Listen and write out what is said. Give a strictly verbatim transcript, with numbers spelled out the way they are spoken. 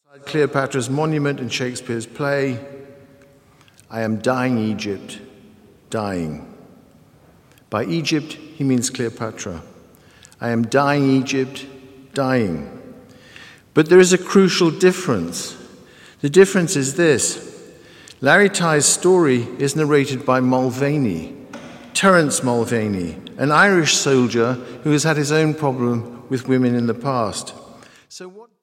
Cleopatra's monument in Shakespeare's play, I am dying Egypt, dying. By Egypt, he means Cleopatra. I am dying Egypt, dying. But there is a crucial difference. The difference is this. Larry Tighe's story is narrated by Mulvaney, Terence Mulvaney, an Irish soldier who has had his own problem with women in the past. So what